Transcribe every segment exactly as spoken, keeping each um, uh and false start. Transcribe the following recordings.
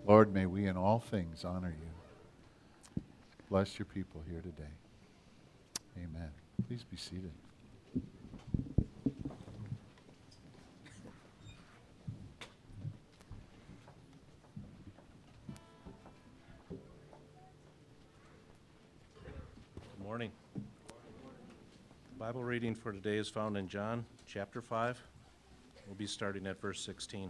Lord, may we in all things honor you. Bless your people here today. Amen. Please be seated. Good morning. The Bible reading for today is found in John chapter five. We'll be starting at verse sixteen.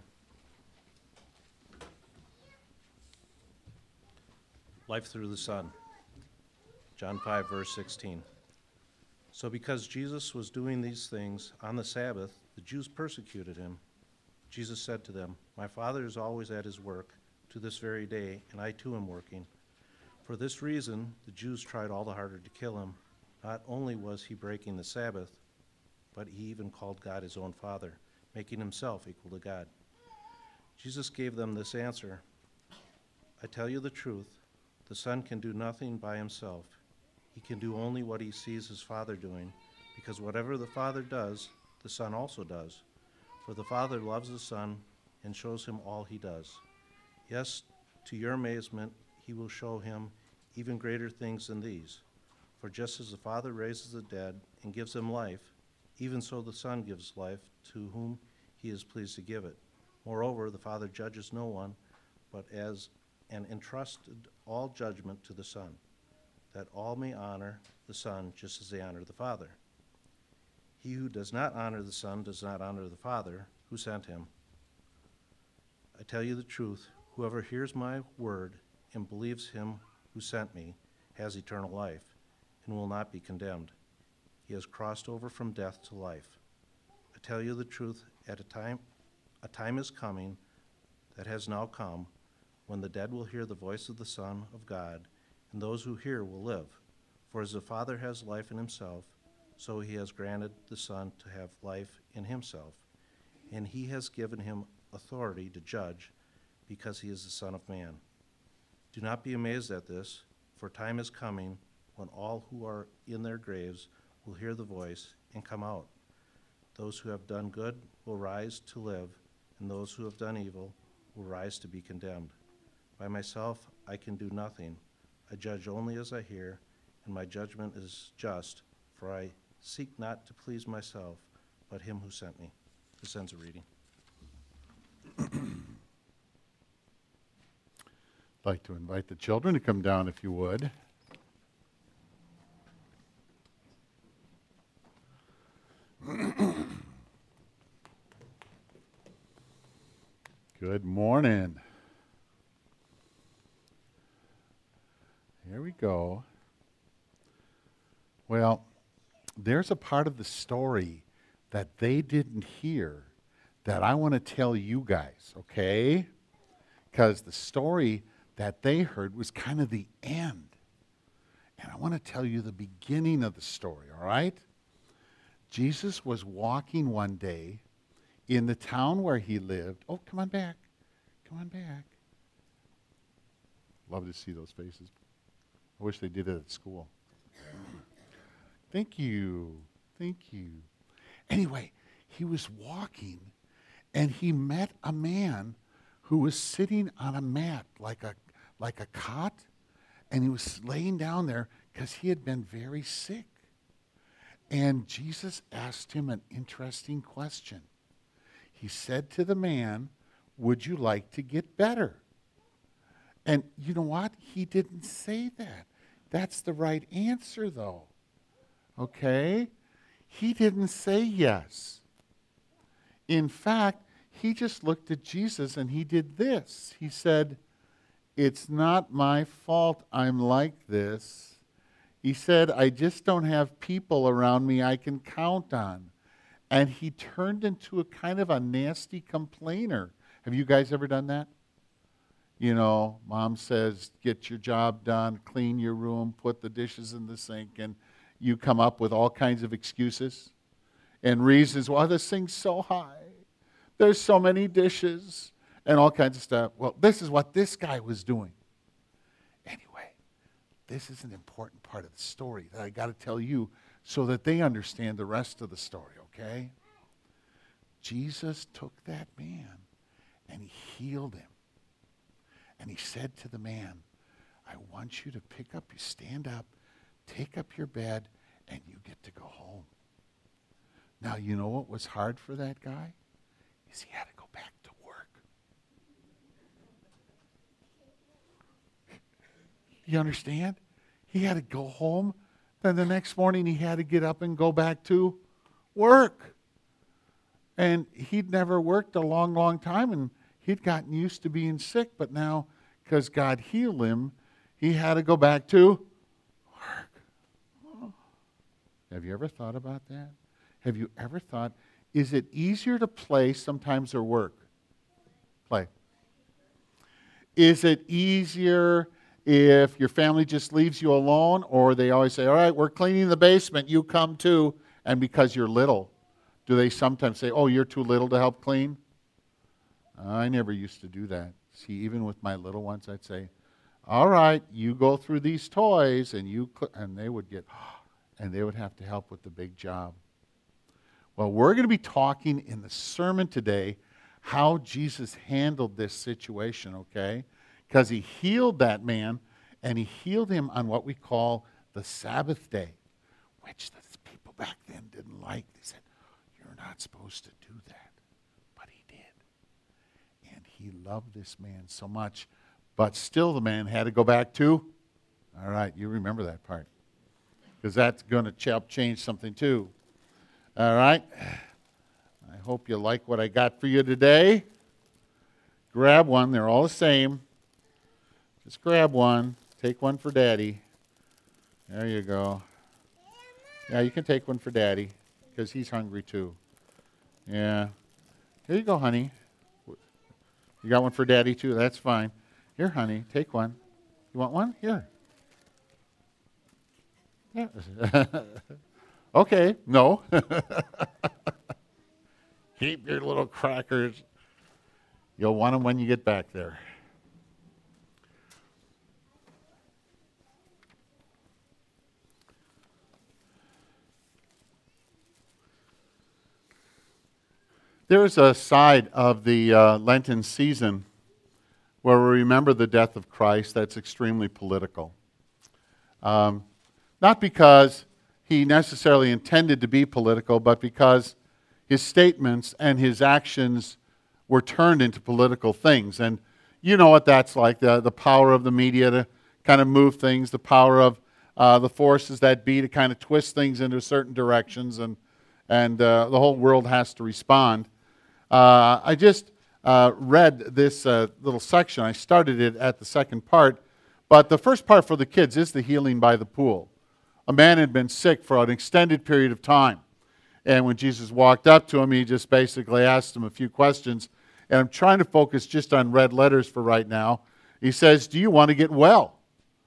Life through the Son. John five, verse sixteen. So because Jesus was doing these things on the Sabbath, the Jews persecuted him. Jesus said to them, "My Father is always at his work to this very day, and I too am working." For this reason, the Jews tried all the harder to kill him. Not only was he breaking the Sabbath, but he even called God his own Father, making himself equal to God. Jesus gave them this answer, "I tell you the truth, the Son can do nothing by himself. He can do only what he sees his Father doing, because whatever the Father does, the Son also does. For the Father loves the Son and shows him all he does. Yes, to your amazement, he will show him even greater things than these. For just as the Father raises the dead and gives them life, even so the Son gives life to whom he is pleased to give it. Moreover, the Father judges no one, but as and entrusted all judgment to the Son, that all may honor the Son just as they honor the Father. He who does not honor the Son does not honor the Father who sent him. I tell you the truth, whoever hears my word and believes him who sent me has eternal life and will not be condemned. He has crossed over from death to life. I tell you the truth, at a time, a time is coming that has now come when the dead will hear the voice of the Son of God, and those who hear will live. For as the Father has life in himself, so he has granted the Son to have life in himself, and he has given him authority to judge, because he is the Son of Man. Do not be amazed at this, for time is coming when all who are in their graves will hear the voice and come out. Those who have done good will rise to live, and those who have done evil will rise to be condemned. By myself I can do nothing. I judge only as I hear, and my judgment is just, for I seek not to please myself, but him who sent me." This ends the reading. I'd like to invite the children to come down if you would. Good morning. Here we go. Well, there's a part of the story that they didn't hear that I want to tell you guys, okay? Because the story that they heard was kind of the end. And I want to tell you the beginning of the story, all right? Jesus was walking one day in the town where he lived. Oh, come on back. Come on back. Love to see those faces. I wish they did it at school. Thank you. Thank you. Anyway, he was walking, and he met a man who was sitting on a mat like a, like a cot, and he was laying down there because he had been very sick. And Jesus asked him an interesting question. He said to the man, "Would you like to get better?" And you know what? He didn't say that. That's the right answer, though. Okay? He didn't say yes. In fact, he just looked at Jesus and he did this. He said, "It's not my fault I'm like this." He said, "I just don't have people around me I can count on." And he turned into a kind of a nasty complainer. Have you guys ever done that? You know, mom says, get your job done, clean your room, put the dishes in the sink, and you come up with all kinds of excuses and reasons, "Well, this thing's so high. There's so many dishes," and all kinds of stuff. Well, this is what this guy was doing. Anyway, this is an important part of the story that I got to tell you so that they understand the rest of the story, okay? Jesus took that man and he healed him. And he said to the man, I want you to pick up, you stand up, take up your bed, and you get to go home. Now, you know what was hard for that guy? Is he had to go back to work. You understand? He had to go home. Then the next morning he had to get up and go back to work. And he'd never worked a long, long time, and he'd gotten used to being sick, but now, because God healed him, he had to go back to work. Oh. Have you ever thought about that? Have you ever thought, is it easier to play sometimes or work? Play. Is it easier if your family just leaves you alone, or they always say, all right, we're cleaning the basement, you come too, and because you're little, do they sometimes say, oh, you're too little to help clean? I never used to do that. See, even with my little ones, I'd say, all right, you go through these toys, and you, cl-, and they would get, and they would have to help with the big job. Well, we're going to be talking in the sermon today how Jesus handled this situation, okay? Because he healed that man, and he healed him on what we call the Sabbath day, which the people back then didn't like. They said, you're not supposed to do that. But he did. And he loved this man so much. But still the man had to go back to, all right, you remember that part. Because that's going to help change something too. All right. I hope you like what I got for you today. Grab one. They're all the same. Just grab one. Take one for Daddy. There you go. Yeah, you can take one for Daddy because he's hungry too. Yeah. Here you go, honey. You got one for Daddy too? That's fine. Here, honey, take one. You want one? Here. Yeah. Okay, no. Keep your little crackers. You'll want them when you get back there. There's a side of the uh, Lenten season where we remember the death of Christ that's extremely political. Um, not because he necessarily intended to be political, but because his statements and his actions were turned into political things. And you know what that's like, the, the power of the media to kind of move things, the power of uh, the forces that be to kind of twist things into certain directions, and, and uh, the whole world has to respond. Uh, I just uh, read this uh, little section. I started it at the second part, but the first part for the kids is the healing by the pool. A man had been sick for an extended period of time, and when Jesus walked up to him, he just basically asked him a few questions, and I'm trying to focus just on red letters for right now. He says, do you want to get well?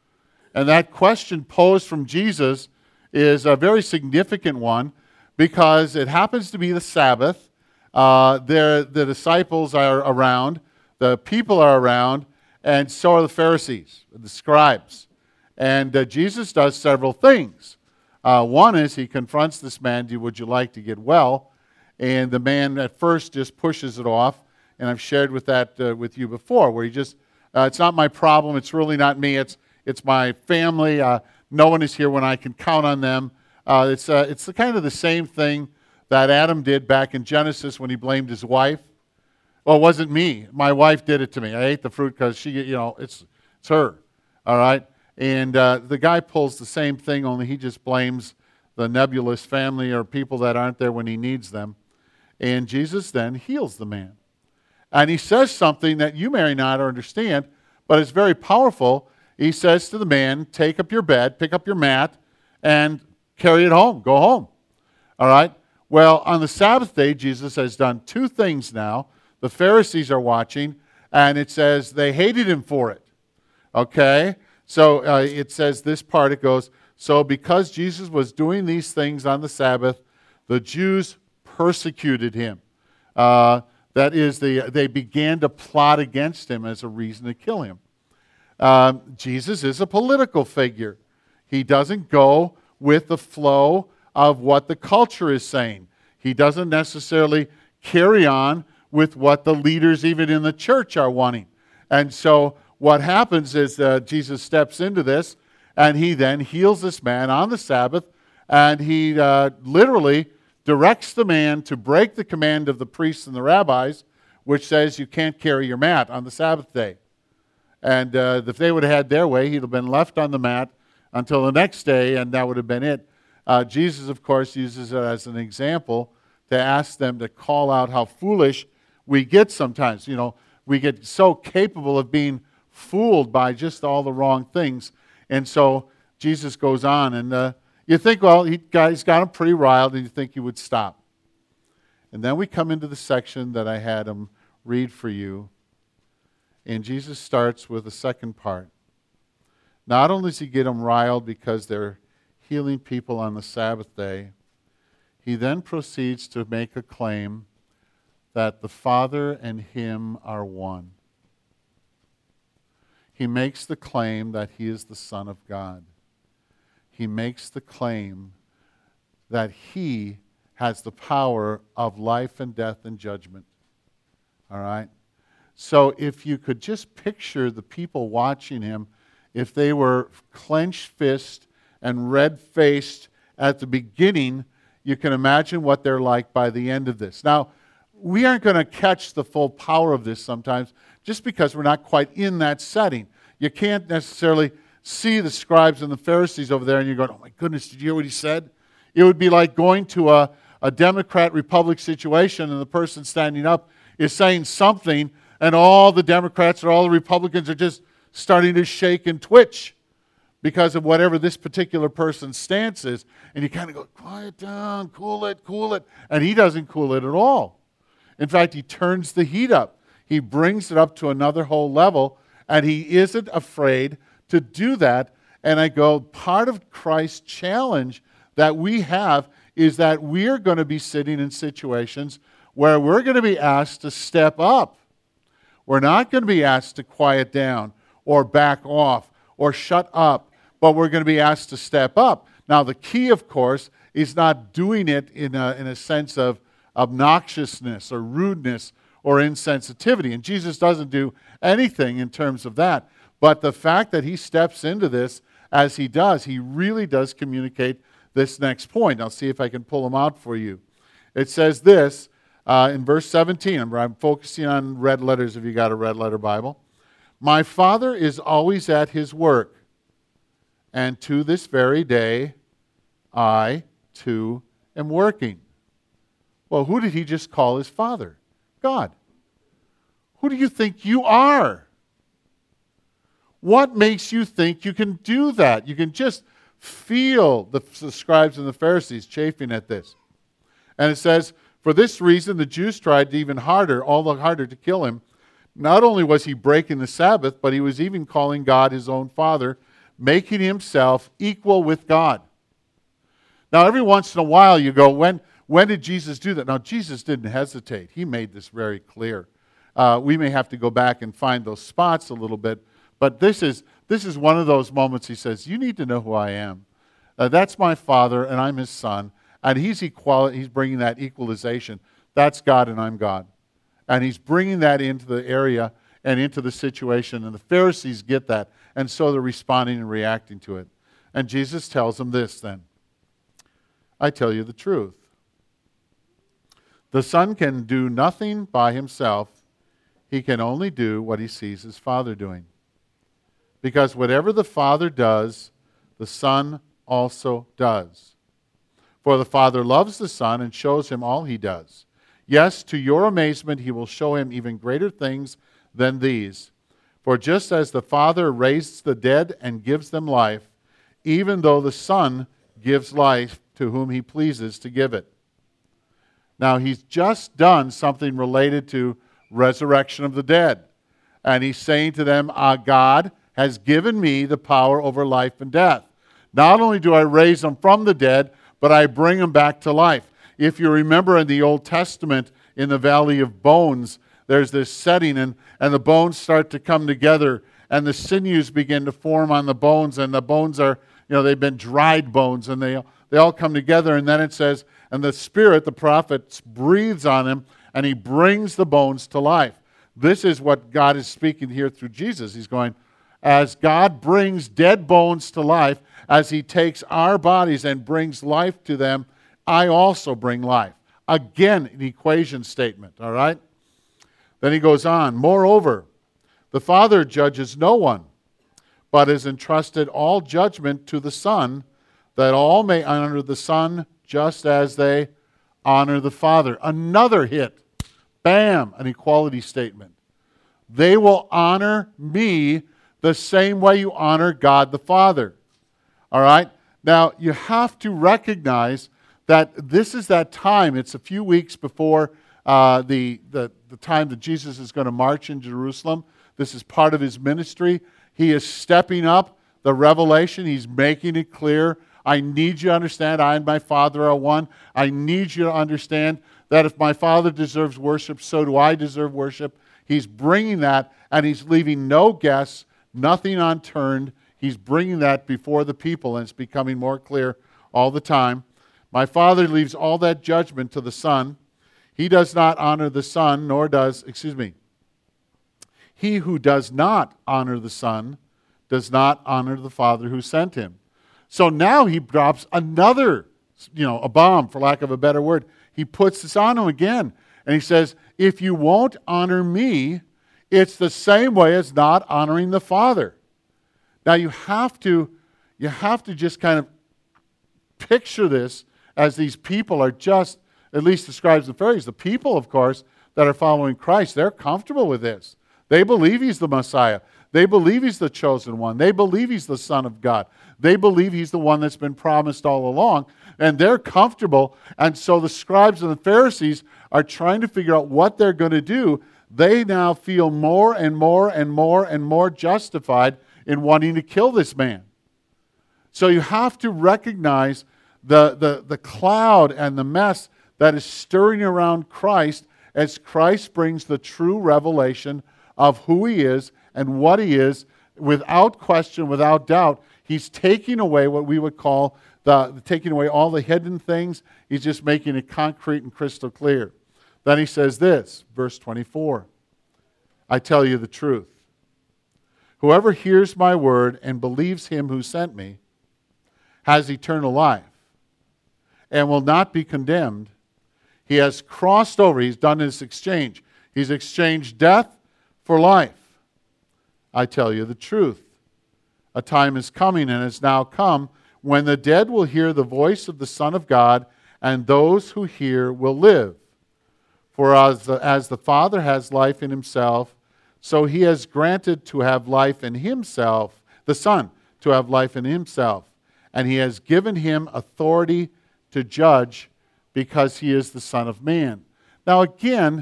And that question posed from Jesus is a very significant one because it happens to be the Sabbath. Uh, the disciples are around, the people are around, and so are the Pharisees, the scribes. And uh, Jesus does several things. Uh, one is he confronts this man, would you like to get well? And the man at first just pushes it off, and I've shared with that uh, with you before, where he just, uh, it's not my problem, it's really not me, it's it's my family, uh, no one is here when I can count on them. Uh, it's uh, it's the kind of the same thing that Adam did back in Genesis when he blamed his wife. Well, it wasn't me. My wife did it to me. I ate the fruit because she, you know, it's it's her. All right? And uh, the guy pulls the same thing, only he just blames the nebulous family or people that aren't there when he needs them. And Jesus then heals the man. And he says something that you may not understand, but it's very powerful. He says to the man, take up your bed, pick up your mat, and carry it home. Go home. All right? Well, on the Sabbath day, Jesus has done two things now. The Pharisees are watching, and it says they hated him for it. Okay? So uh, it says this part, it goes, so because Jesus was doing these things on the Sabbath, the Jews persecuted him. Uh, that is, they, they began to plot against him as a reason to kill him. Um, Jesus is a political figure. He doesn't go with the flow of what the culture is saying. He doesn't necessarily carry on with what the leaders even in the church are wanting. And so what happens is uh, Jesus steps into this, and he then heals this man on the Sabbath, and he uh, literally directs the man to break the command of the priests and the rabbis, which says you can't carry your mat on the Sabbath day. And uh, if they would have had their way, he'd have been left on the mat until the next day, and that would have been it. Uh, Jesus, of course, uses it as an example to ask them to call out how foolish we get sometimes. You know, we get so capable of being fooled by just all the wrong things. And so Jesus goes on, and uh, you think, well, he, he's got him pretty riled, and you think he would stop. And then we come into the section that I had him read for you. And Jesus starts with the second part. Not only does he get them riled because they're healing people on the Sabbath day, he then proceeds to make a claim that the Father and him are one. He makes the claim that he is the Son of God. He makes the claim that he has the power of life and death and judgment. All right? So if you could just picture the people watching him, if they were clenched fists and red-faced at the beginning, you can imagine what they're like by the end of this. Now, we aren't going to catch the full power of this sometimes just because we're not quite in that setting. You can't necessarily see the scribes and the Pharisees over there and you're going, oh my goodness, did you hear what he said? It would be like going to a, a Democrat-Republic situation and the person standing up is saying something and all the Democrats or all the Republicans are just starting to shake and twitch because of whatever this particular person's stance is. And you kind of go, quiet down, cool it, cool it. And he doesn't cool it at all. In fact, he turns the heat up. He brings it up to another whole level, and he isn't afraid to do that. And I go, part of Christ's challenge that we have is that we're going to be sitting in situations where we're going to be asked to step up. We're not going to be asked to quiet down or back off or shut up, but we're going to be asked to step up. Now, the key, of course, is not doing it in a, in a sense of obnoxiousness or rudeness or insensitivity. And Jesus doesn't do anything in terms of that. But the fact that he steps into this as he does, he really does communicate this next point. I'll see if I can pull them out for you. It says this uh, in verse seventeen. I'm, I'm focusing on red letters if you got a red letter Bible. My Father is always at his work, and to this very day I too am working. Well, who did he just call his Father? God. Who do you think you are? What makes you think you can do that? You can just feel the, the scribes and the Pharisees chafing at this. And it says, for this reason the Jews tried even harder, all the harder to kill him. Not only was he breaking the Sabbath, but he was even calling God his own Father, making himself equal with God. Now, every once in a while you go, when, when did Jesus do that? Now, Jesus didn't hesitate. He made this very clear. Uh, we may have to go back and find those spots a little bit, but this is, this is one of those moments he says, you need to know who I am. Uh, that's my Father, and I'm his Son, and he's, equal, he's bringing that equalization. That's God, and I'm God. And he's bringing that into the area and into the situation, and the Pharisees get that, and so they're responding and reacting to it. And Jesus tells them this then, I tell you the truth. The Son can do nothing by himself. He can only do what he sees his Father doing. Because whatever the Father does, the Son also does. For the Father loves the Son and shows him all he does. Yes, to your amazement, he will show him even greater things than these. For just as the Father raised the dead and gives them life, even though the Son gives life to whom he pleases to give it. Now, he's just done something related to resurrection of the dead. And he's saying to them, ah, God has given me the power over life and death. Not only do I raise them from the dead, but I bring them back to life. If you remember in the Old Testament, in the Valley of Bones, there's this setting, and, and the bones start to come together, and the sinews begin to form on the bones, and the bones are, you know, they've been dried bones, and they, they all come together, and then it says, and the Spirit, the prophet, breathes on him, and he brings the bones to life. this is what God is speaking here through Jesus. He's going, as God brings dead bones to life, as he takes our bodies and brings life to them, I also bring life. Again, an equation statement, all right? Then he goes on, moreover, the Father judges no one, but has entrusted all judgment to the Son, that all may honor the Son just as they honor the Father. Another hit. Bam, an equality statement. They will honor me the same way you honor God the Father. All right? Now, you have to recognize that this is that time. It's a few weeks before uh, the, the, the time that Jesus is going to march in Jerusalem. This is part of his ministry. He is stepping up the revelation. He's making it clear. I need you to understand I and my Father are one. I need you to understand that if my Father deserves worship, so do I deserve worship. He's bringing that, and he's leaving no guess, nothing unturned. He's bringing that before the people, and it's becoming more clear all the time. My Father leaves all that judgment to the Son. He does not honor the Son, nor does, excuse me, he who does not honor the Son does not honor the Father who sent him. So now he drops another, you know, a bomb, for lack of a better word. He puts this on him again. And he says, if you won't honor me, it's the same way as not honoring the Father. Now you have to, you have to just kind of picture this as these people are just, at least the scribes and Pharisees, the people, of course, that are following Christ, they're comfortable with this. They believe he's the Messiah. They believe he's the chosen one. They believe he's the Son of God. They believe he's the one that's been promised all along. And they're comfortable. And so the scribes and the Pharisees are trying to figure out what they're going to do. They now feel more and more and more and more justified in wanting to kill this man. So you have to recognize the, the, the cloud and the mess that is stirring around Christ as Christ brings the true revelation of who he is and what he is, without question, without doubt. He's taking away what we would call, the taking away all the hidden things. He's just making it concrete and crystal clear. Then he says this, verse twenty-four, I tell you the truth. Whoever hears my word and believes him who sent me has eternal life and will not be condemned. He has crossed over. He's done this exchange. He's exchanged death for life. I tell you the truth. A time is coming and has now come when the dead will hear the voice of the Son of God, and those who hear will live. For as the, as the Father has life in himself, so he has granted to have life in himself, the Son to have life in himself. And he has given him authority to judge because he is the Son of Man. Now again,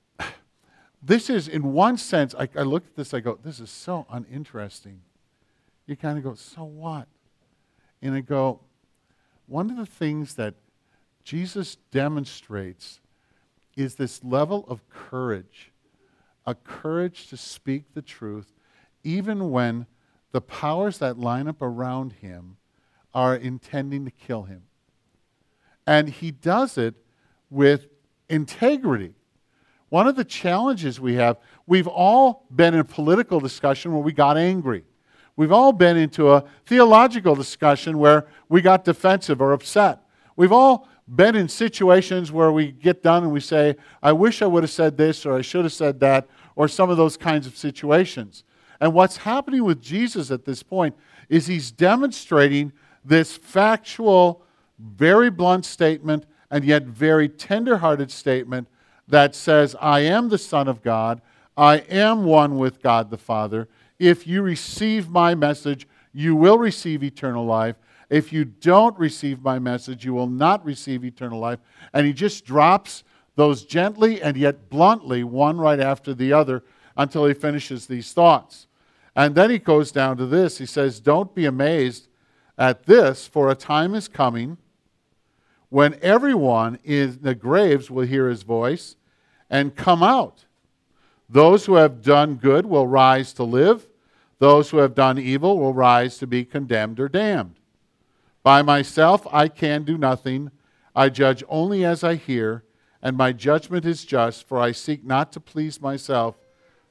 this is, in one sense, I, I look at this, I go, this is so uninteresting. You kind of go, so what? And I go, one of the things that Jesus demonstrates is this level of courage, a courage to speak the truth, even when the powers that line up around him are intending to kill him. And he does it with integrity. One of the challenges we have, we've all been in a political discussion where we got angry. We've all been into a theological discussion where we got defensive or upset. We've all been in situations where we get done and we say, I wish I would have said this, or I should have said that, or some of those kinds of situations. And what's happening with Jesus at this point is he's demonstrating this factual, very blunt statement, and yet very tender-hearted statement that says, I am the Son of God, I am one with God the Father. If you receive my message, you will receive eternal life. If you don't receive my message, you will not receive eternal life. And he just drops those gently and yet bluntly, one right after the other, until he finishes these thoughts. And then he goes down to this. He says, don't be amazed at this, for a time is coming when everyone in the graves will hear his voice and come out. Those who have done good will rise to live. Those who have done evil will rise to be condemned or damned. By myself I can do nothing. I judge only as I hear, and my judgment is just, for I seek not to please myself,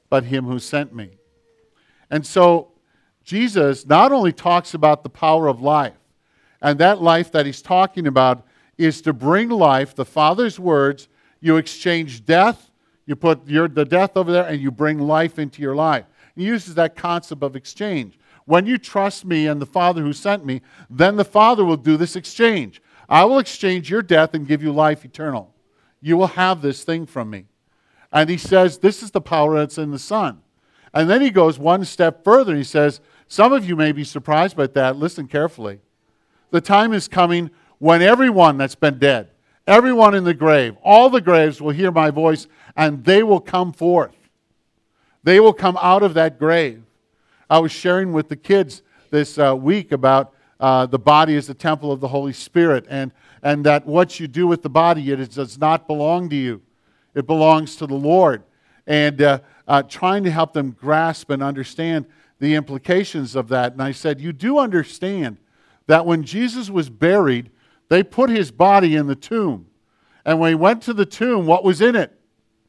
but him who sent me. And so Jesus not only talks about the power of life, and that life that he's talking about is to bring life, the Father's words, you exchange death, you put your, the death over there, and you bring life into your life. He uses that concept of exchange. When you trust me and the Father who sent me, then the Father will do this exchange. I will exchange your death and give you life eternal. You will have this thing from me. And he says, this is the power that's in the Son. And then he goes one step further. He says, some of you may be surprised by that. Listen carefully. The time is coming when everyone that's been dead, everyone in the grave, all the graves will hear my voice, and they will come forth. They will come out of that grave. I was sharing with the kids this uh, week about uh, the body is the temple of the Holy Spirit, and, and that what you do with the body, it does not belong to you. It belongs to the Lord. And uh, uh, trying to help them grasp and understand the implications of that. And I said, you do understand that when Jesus was buried, they put his body in the tomb. And when he went to the tomb, what was in it?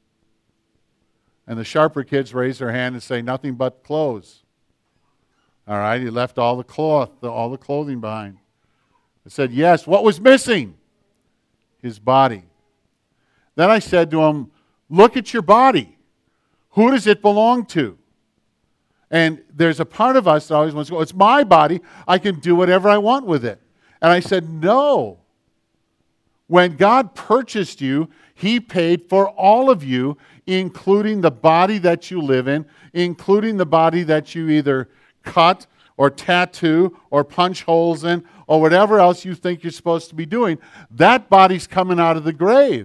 And the sharper kids raise their hand and say, nothing but clothes. All right, he left all the cloth, all the clothing behind. I said, yes, what was missing? His body. Then I said to him, look at your body. Who does it belong to? And there's a part of us that always wants to go, it's my body, I can do whatever I want with it. And I said, no. When God purchased you, he paid for all of you, including the body that you live in, including the body that you either cut or tattoo or punch holes in or whatever else you think you're supposed to be doing. That body's coming out of the grave.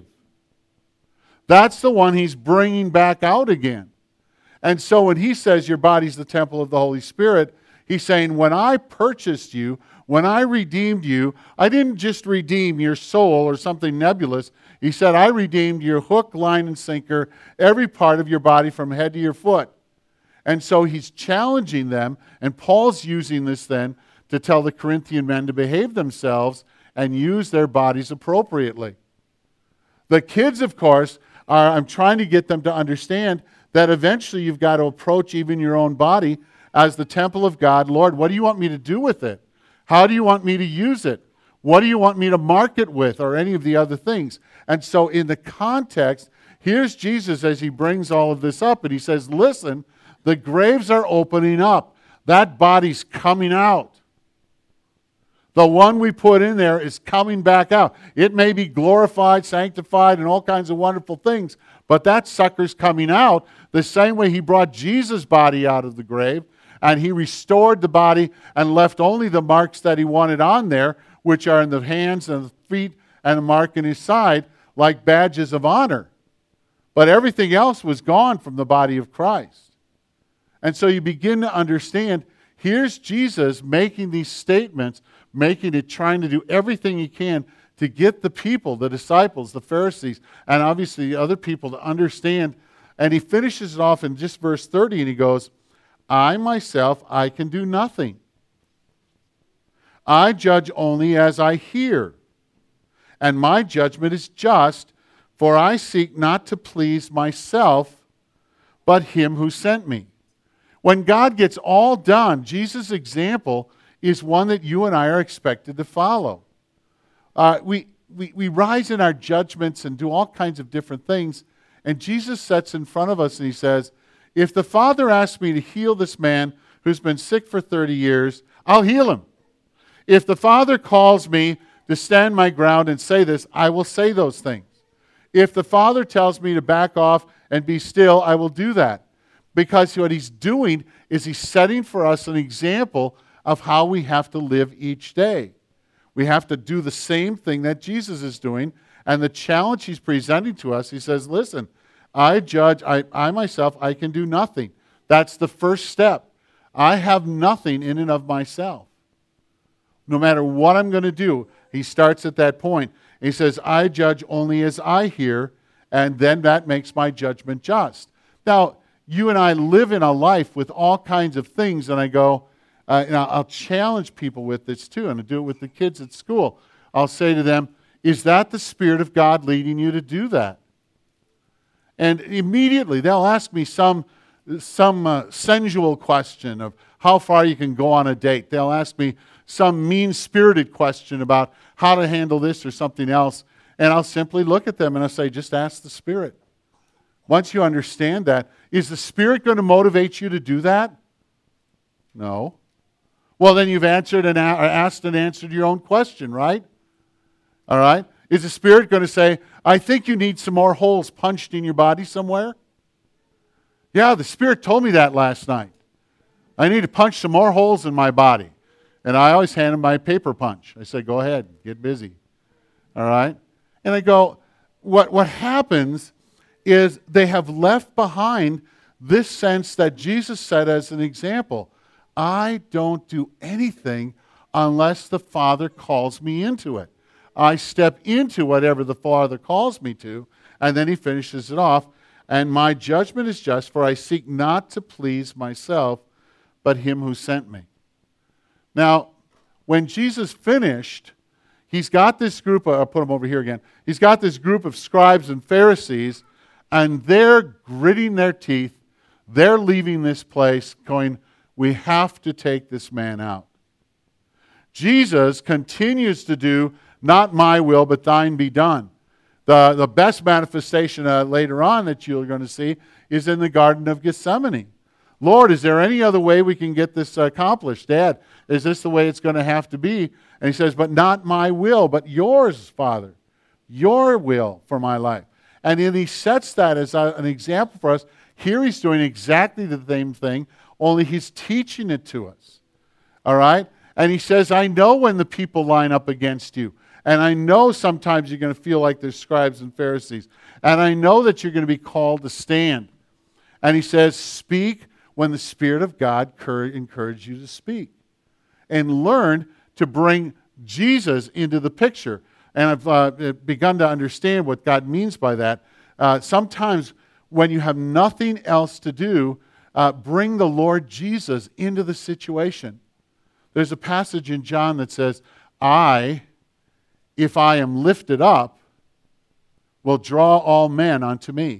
That's the one he's bringing back out again. And so when he says your body's the temple of the Holy Spirit, he's saying, when I purchased you, when I redeemed you, I didn't just redeem your soul or something nebulous. He said, I redeemed your hook, line, and sinker, every part of your body from head to your foot. And so he's challenging them, and Paul's using this then to tell the Corinthian men to behave themselves and use their bodies appropriately. The kids, of course, are, I'm trying to get them to understand that eventually you've got to approach even your own body as the temple of God. Lord, what do you want me to do with it? How do you want me to use it? What do you want me to mark it with, or any of the other things? And so in the context, here's Jesus as he brings all of this up, and he says, listen, the graves are opening up. That body's coming out. The one we put in there is coming back out. It may be glorified, sanctified, and all kinds of wonderful things, but that sucker's coming out the same way he brought Jesus' body out of the grave, and he restored the body and left only the marks that he wanted on there, which are in the hands and the feet and the mark in his side, like badges of honor. But everything else was gone from the body of Christ. And so you begin to understand, here's Jesus making these statements, making it, trying to do everything he can to get the people, the disciples, the Pharisees, and obviously the other people to understand. And he finishes it off in just verse thirty, and he goes, I myself, I can do nothing. I judge only as I hear, and my judgment is just, for I seek not to please myself, but him who sent me. When God gets all done, Jesus' example is one that you and I are expected to follow. Uh, we, we, we rise in our judgments and do all kinds of different things, and Jesus sets in front of us and he says, if the Father asks me to heal this man who's been sick for thirty years, I'll heal him. If the Father calls me to stand my ground and say this, I will say those things. If the Father tells me to back off and be still, I will do that. Because what he's doing is he's setting for us an example of how we have to live each day. We have to do the same thing that Jesus is doing. And the challenge he's presenting to us, he says, listen, I judge, I, I myself, I can do nothing. That's the first step. I have nothing in and of myself. No matter what I'm going to do, he starts at that point. He says, I judge only as I hear, and then that makes my judgment just. Now, you and I live in a life with all kinds of things, and I go, uh, and I'll challenge people with this too, and I do it with the kids at school. I'll say to them, is that the Spirit of God leading you to do that? And immediately they'll ask me some some uh, sensual question of how far you can go on a date. They'll ask me some mean-spirited question about how to handle this or something else, and I'll simply look at them and I'll say, just ask the Spirit. Once you understand that, is the Spirit going to motivate you to do that? No. Well, then you've answered and a- asked and answered your own question, right? All right? Is the Spirit going to say, I think you need some more holes punched in your body somewhere? Yeah, the Spirit told me that last night. I need to punch some more holes in my body. And I always hand him my paper punch. I say, go ahead, get busy. All right? And I go, what, what happens is they have left behind this sense that Jesus said as an example, I don't do anything unless the Father calls me into it. I step into whatever the Father calls me to, and then he finishes it off. And my judgment is just, for I seek not to please myself, but him who sent me. Now, when Jesus finished, he's got this group, of, I'll put them over here again. He's got this group of scribes and Pharisees, and they're gritting their teeth. They're leaving this place going, we have to take this man out. Jesus continues to do, not my will, but thine be done. The, the best manifestation uh, later on that you're going to see is in the Garden of Gethsemane. Lord, is there any other way we can get this accomplished? Dad, is this the way it's going to have to be? And he says, but not my will, but yours, Father. Your will for my life. And then he sets that as a, an example for us. Here he's doing exactly the same thing, only he's teaching it to us. All right? And he says, I know when the people line up against you. And I know sometimes you're going to feel like there's scribes and Pharisees. And I know that you're going to be called to stand. And he says, speak when the Spirit of God encourages you to speak. And learn to bring Jesus into the picture. And I've uh, begun to understand what God means by that. Uh, sometimes when you have nothing else to do, uh, bring the Lord Jesus into the situation. There's a passage in John that says, I, if I am lifted up, will draw all men unto me.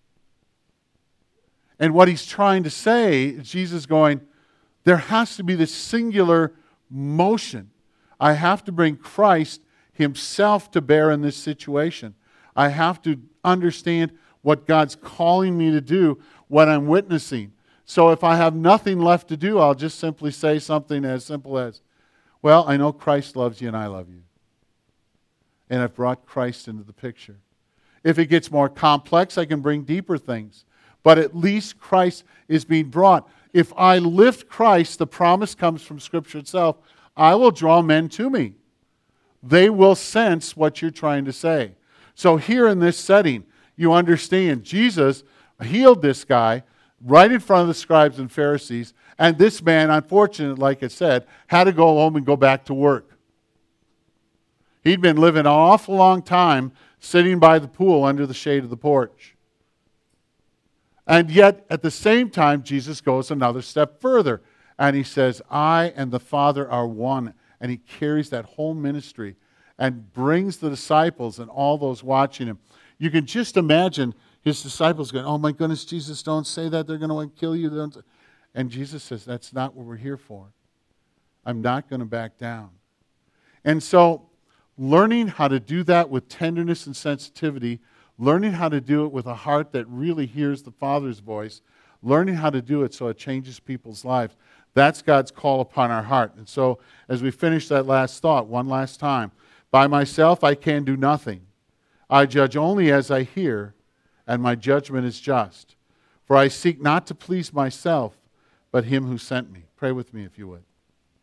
And what he's trying to say is Jesus going, there has to be this singular motion. I have to bring Christ himself to bear in this situation. I have to understand what God's calling me to do when I'm witnessing. So if I have nothing left to do, I'll just simply say something as simple as, well, I know Christ loves you and I love you. And I've brought Christ into the picture. If it gets more complex, I can bring deeper things. But at least Christ is being brought. If I lift Christ, the promise comes from Scripture itself, I will draw men to me. They will sense what you're trying to say. So here in this setting, you understand Jesus healed this guy right in front of the scribes and Pharisees, and this man, unfortunately, like I said, had to go home and go back to work. He'd been living an awful long time sitting by the pool under the shade of the porch. And yet, at the same time, Jesus goes another step further. And he says, I and the Father are one. And he carries that whole ministry and brings the disciples and all those watching him. You can just imagine his disciples going, oh my goodness, Jesus, don't say that. They're going to kill you. Don't. And Jesus says, that's not what we're here for. I'm not going to back down. And so, learning how to do that with tenderness and sensitivity, learning how to do it with a heart that really hears the Father's voice, learning how to do it so it changes people's lives. That's God's call upon our heart. And so, as we finish that last thought, one last time, by myself I can do nothing. I judge only as I hear, and my judgment is just. For I seek not to please myself, but him who sent me. Pray with me if you would.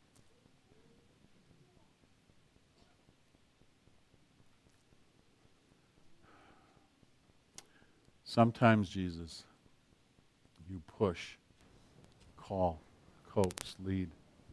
Sometimes, Jesus, you push, call, coax, lead.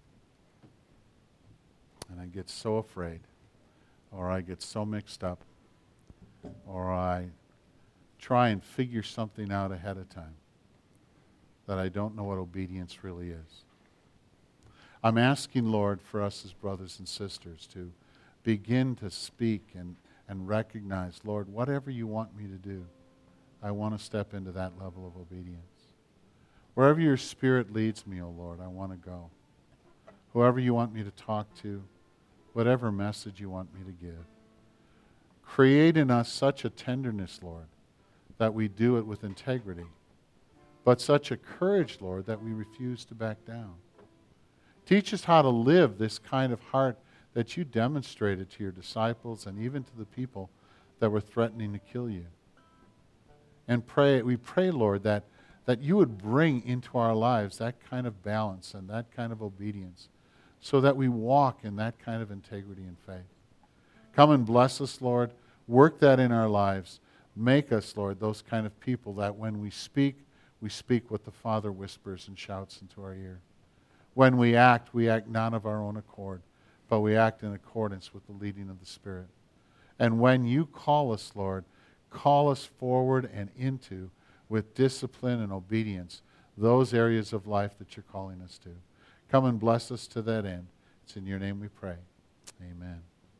And I get so afraid, or I get so mixed up, or I try and figure something out ahead of time that I don't know what obedience really is. I'm asking, Lord, for us as brothers and sisters to begin to speak and, and recognize, Lord, whatever you want me to do, I want to step into that level of obedience. Wherever your Spirit leads me, O Lord, I want to go. Whoever you want me to talk to, whatever message you want me to give. Create in us such a tenderness, Lord, that we do it with integrity, but such a courage, Lord, that we refuse to back down. Teach us how to live this kind of heart that you demonstrated to your disciples and even to the people that were threatening to kill you. And pray, we pray, Lord, that, that you would bring into our lives that kind of balance and that kind of obedience so that we walk in that kind of integrity and faith. Come and bless us, Lord. Work that in our lives. Make us, Lord, those kind of people that when we speak, we speak what the Father whispers and shouts into our ear. When we act, we act not of our own accord, but we act in accordance with the leading of the Spirit. And when you call us, Lord, call us forward and into, with discipline and obedience, those areas of life that you're calling us to. Come and bless us to that end. It's in your name we pray. Amen.